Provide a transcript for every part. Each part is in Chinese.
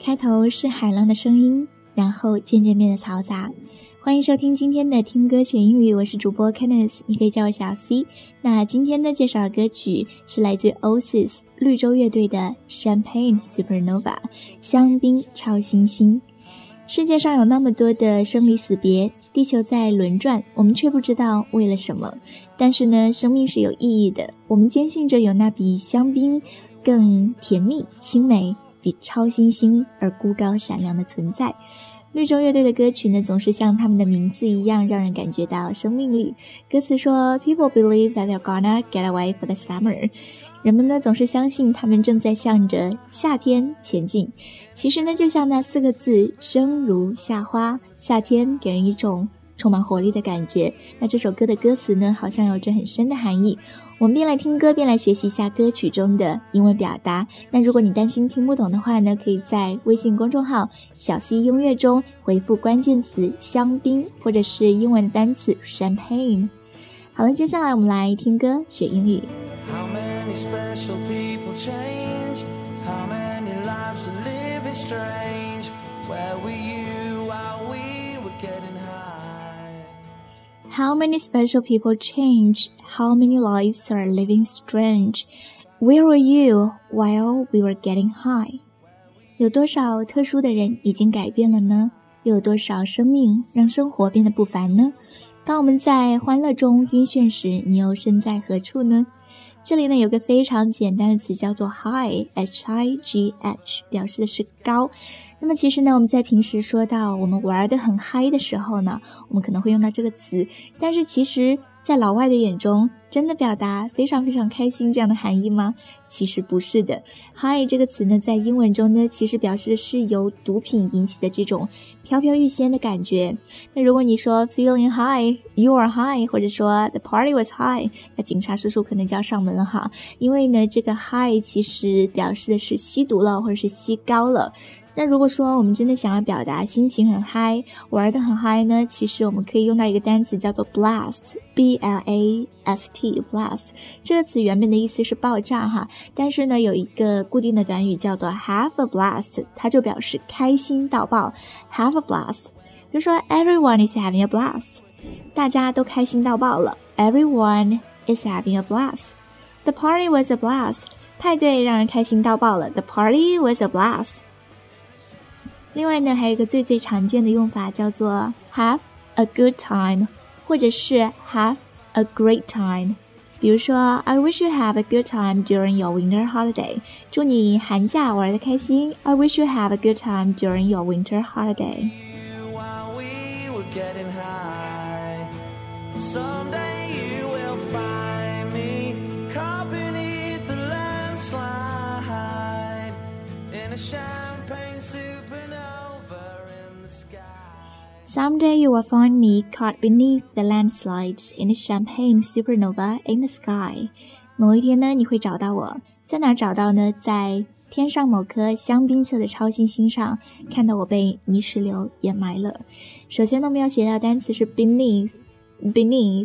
开头是海浪的声音，然后渐渐变得嘈杂。欢迎收听今天的听歌学英语，我是主播 Kenneth， 你可以叫我小 C。 那今天的介绍的歌曲是来自 Oasis 绿洲乐队的 Champagne Supernova 香槟超新星。世界上有那么多的生离死别，地球在轮转，我们却不知道为了什么。但是呢，生命是有意义的，我们坚信着有那比香槟更甜蜜清美，比超新星而孤高闪亮的存在。绿洲乐队的歌曲呢，总是像他们的名字一样，让人感觉到生命力。歌词说 People believe that they're gonna get away for the summer， 人们呢总是相信他们正在向着夏天前进。其实呢，就像那4个字，生如夏花，夏天给人一种充满活力的感觉。那这首歌的歌词呢，好像有着很深的含义。我们边来听歌边来学习一下歌曲中的英文表达。那如果你担心听不懂的话呢，可以在微信公众号小 C 音乐中回复关键词香槟，或者是英文的单词 champagne。 好了，接下来我们来听歌学英语。 How many special people change? How many lives are living strange? Where were you while we were getting high? How many special people change? How many lives are living strange? Where were you while we were getting high? 有多少特殊的人已经改变了呢？又有多少生命让生活变得不凡呢？当我们在欢乐中晕眩时，你又身在何处呢？这里呢有个非常简单的词叫做 high， H-I-G-H， 表示的是高。那么其实呢，我们在平时说到我们玩得很嗨的时候呢，我们可能会用到这个词，但是其实在老外的眼中，真的表达非常非常开心这样的含义吗？其实不是的。 High 这个词呢，在英文中呢，其实表示的是由毒品引起的这种飘飘欲仙的感觉。那如果你说 feeling high， you are high， 或者说 the party was high， 那警察叔叔可能就要上门了哈。因为呢，这个 high 其实表示的是吸毒了，或者是吸高了。那如果说我们真的想要表达心情很嗨，玩得很嗨呢，其实我们可以用到一个单词叫做 blast， B-L-A-S-T， blast 这个词原本的意思是爆炸哈，但是呢有一个固定的短语叫做 have a blast， 它就表示开心到爆。 have a blast， 比如说 everyone is having a blast， 大家都开心到爆了。 everyone is having a blast。 The party was a blast， 派对让人开心到爆了。 The party was a blast。另外呢，还有一个最常见的用法叫做 have a good time， 或者是 have a great time。 比如说 I wish you have a good time during your winter holiday， 祝你寒假玩得开心。 I wish you have a good time during your winter holiday。 While we were getting high, someday you will find me caught beneath the landslide in a champagne supernova in the sky. Someday you will find me caught beneath the landslide in a champagne supernova in the sky。 某一天呢，你会找到我。在哪儿找到呢？在天上某颗香槟色的超新星上，看到我被泥石流掩埋了。首先呢，我们要学到的单词是 beneath， beneath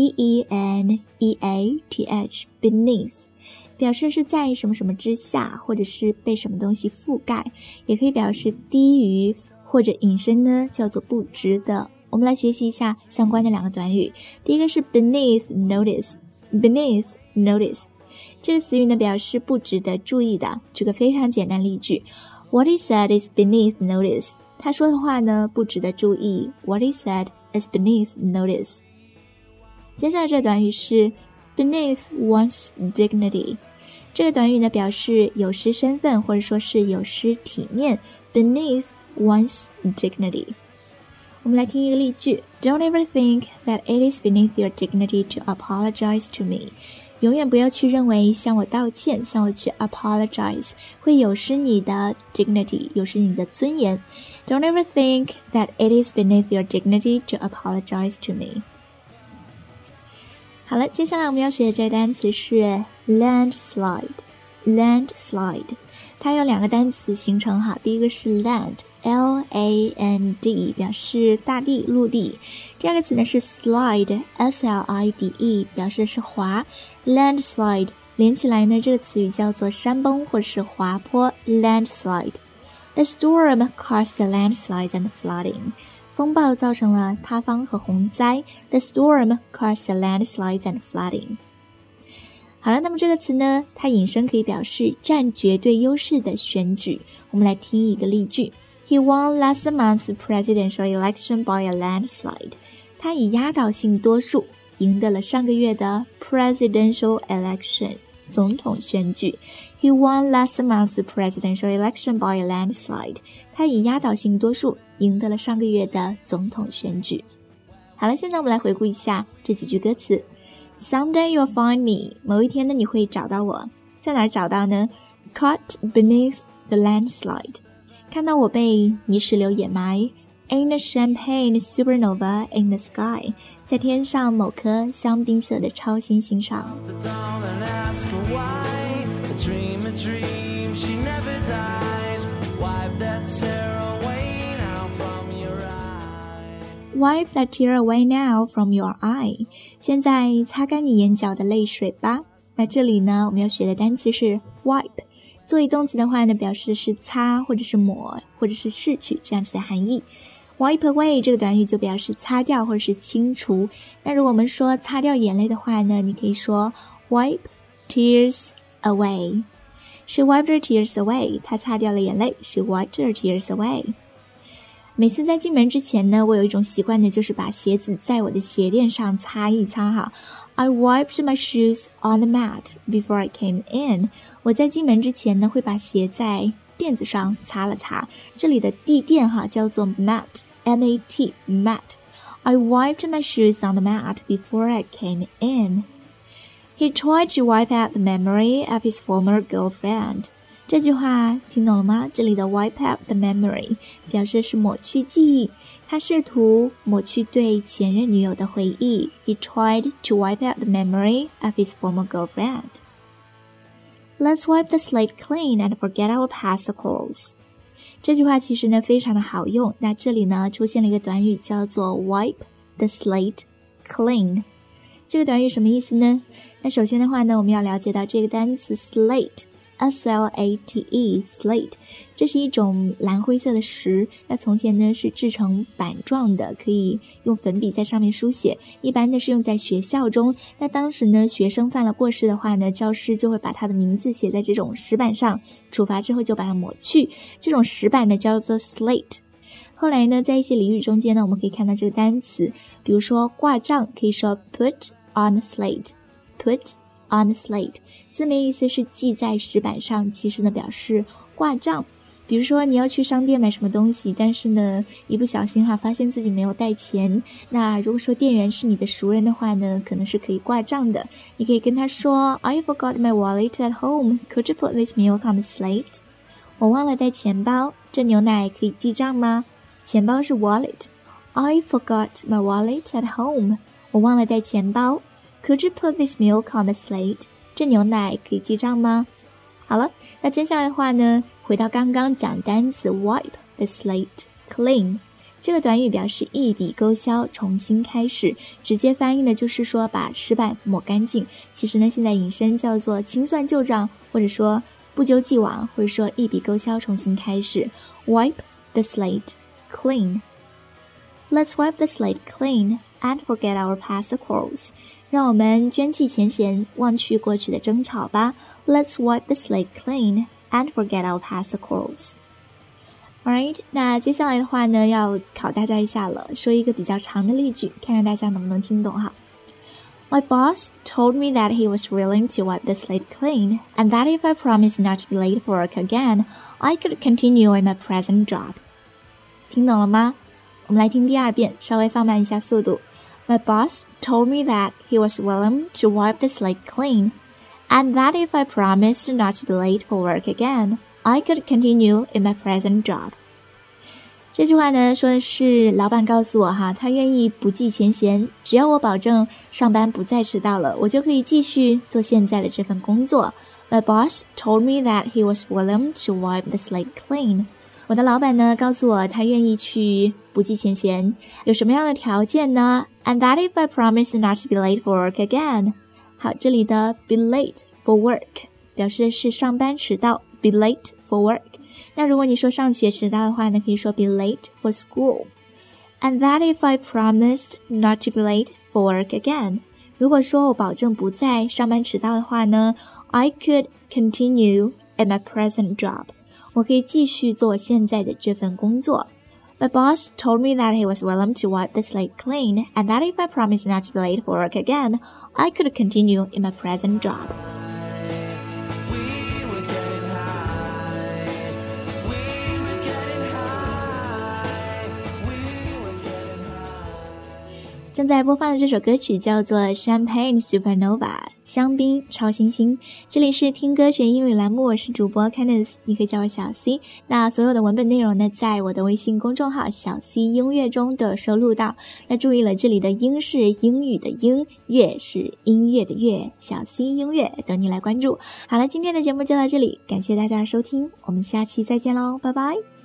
B-E-N-E-A-T-H， beneath 表示是在什么什么之下，或者是被什么东西覆盖，也可以表示低于或者引申呢，叫做不值得。我们来学习一下相关的2个短语。第一个是 beneath notice， beneath notice 这个词语呢，表示不值得注意的。举个非常简单例句， What he said is beneath notice。 他说的话呢，不值得注意。 What he said is beneath notice。 接下来这个短语是 beneath one's dignity。 这个短语呢，表示有失身份，或者说是有失体面。 beneath one's dignity。 我们来听一个例句， Don't ever think that it is beneath your dignity to apologize to me。 永远不要去认为向我道歉，向我去 apologize 会有失你的 dignity， 有失你的尊严。 Don't ever think that it is beneath your dignity to apologize to me。 好了，接下来我们要学的这个单词是 landslide。 landslide 它有2个单词形成哈，第一个是 land L-A-N-D 表示大地陆地，第二个词呢是 slide S-L-I-D-E 表示的是滑。 landslide 连起来呢，这个词语叫做山崩或者是滑坡 landslide。 The storm caused landslides and flooding. 风暴造成了塌方和洪灾。The storm caused landslides and flooding. 好了，那么这个词呢，它引申可以表示占绝对优势的选举。我们来听一个例句。He won last month's presidential election by a landslide. 他以压倒性多数赢得了上个月的 presidential election 总统选举。He won last month's presidential election by a landslide. 他以压倒性多数赢得了上个月的总统选举。好了，现在我们来回顾一下这几句歌词。Someday you'll find me. 某一天呢，你会找到我。在哪儿找到呢？ Caught beneath the landslide. 看到我被泥石流掩埋。In a champagne supernova in the sky. 在天上某颗香槟色的超新星上。Wipe that tear away now from your eye. 现在擦干你眼角的泪水吧。那这里呢，我们要学的单词是 wipe。作为动词的话呢，表示的是擦或者是抹或者是拭去这样子的含义。Wipe away 这个短语就表示擦掉或者是清除。那如果我们说擦掉眼泪的话呢，你可以说 wipe tears away. She wiped her tears away. 她擦掉了眼泪。She wiped her tears away.每次在进门之前呢，我有一种习惯呢，就是把鞋子在我的鞋垫上擦一擦哈。I wiped my shoes on the mat before I came in. 我在进门之前呢，会把鞋在垫子上擦了擦。这里的地垫哈叫做 mat, M-A-T, mat. I wiped my shoes on the mat before I came in. He tried to wipe out the memory of his former girlfriend.这句话听懂了吗？这里的 wipe out the memory 表示是抹去记忆，他试图抹去对前任女友的回忆。He tried to wipe out the memory of his former girlfriend. Let's wipe the slate clean and forget our past quarrels. 这句话其实呢非常的好用，那这里呢出现了一个短语叫做 wipe the slate clean。这个短语什么意思呢？那首先的话呢，我们要了解到这个单词 slate。S-L-A-T-E, slate， 这是一种蓝灰色的石，那从前呢是制成板状的，可以用粉笔在上面书写，一般呢是用在学校中。那当时呢学生犯了过失的话呢，教师就会把他的名字写在这种石板上，处罚之后就把它抹去，这种石板呢叫做 slate。后来呢在一些俚语中间呢，我们可以看到这个单词，比如说挂账可以说 put on the slate, put on the slate， 字面意思是记在石板上，其实呢表示挂账。比如说你要去商店买什么东西，但是呢一不小心发现自己没有带钱，那如果说店员是你的熟人的话呢，可能是可以挂账的。你可以跟他说 I forgot my wallet at home, could you put this milk on the slate？ 我忘了带钱包，这牛奶可以记账吗？钱包是 wallet， I forgot my wallet at home， 我忘了带钱包。Could you put this milk on the slate？ 这牛奶可以记账吗？好了，那接下来的话呢，回到刚刚讲单词 wipe the slate clean， 这个短语表示一笔勾销，重新开始，直接翻译的就是说把石板抹干净。其实呢，现在引申叫做清算旧账，或者说不究既往，或者说一笔勾销，重新开始。Wipe the slate clean. Let's wipe the slate clean and forget our past quarrels. 让我们捐弃前嫌，忘去过去的争吵吧。Let's wipe the slate clean and forget our past quarrels. Alright, 那接下来的话呢，要考大家一下了，说一个比较长的例句，看看大家能不能听懂哈。My boss told me that he was willing to wipe the slate clean, and that if I promised not to be late for work again, I could continue in my present job. 听懂了吗？我们来听第二遍，稍微放慢一下速度。My boss told me that he was willing to wipe the slate clean, and that if I promised not to be late for work again, I could continue in my present job. 这句话呢，说的是老板告诉我他愿意不计前嫌，只要我保证上班不再迟到了，我就可以继续做现在的这份工作。My boss told me that he was willing to wipe the slate clean. 我的老板呢告诉我他愿意去不计前嫌，有什么样的条件呢？ And that if I promise not to be late for work again. 好，这里的 be late for work 表示的是上班迟到， be late for work。 那如果你说上学迟到的话呢，可以说 be late for school. And that if I promised not to be late for work again. 如果说我保证不再上班迟到的话呢， I could continue in my present job. 我可以继续做现在的这份工作。My boss told me that he was willing to wipe the slate clean, and that if I promised not to be late for work again, I could continue in my present job. 正在播放的这首歌曲叫做 Champagne Supernova 香槟超新星。这里是听歌学英语栏目，我是主播 Candice， 你可以叫我小 C。 那所有的文本内容呢，在我的微信公众号小 C 音乐中的收录到。那注意了，这里的音是英语的英，乐是音乐的乐，小 C 音乐等你来关注。好了，今天的节目就到这里，感谢大家的收听，我们下期再见喽，拜拜。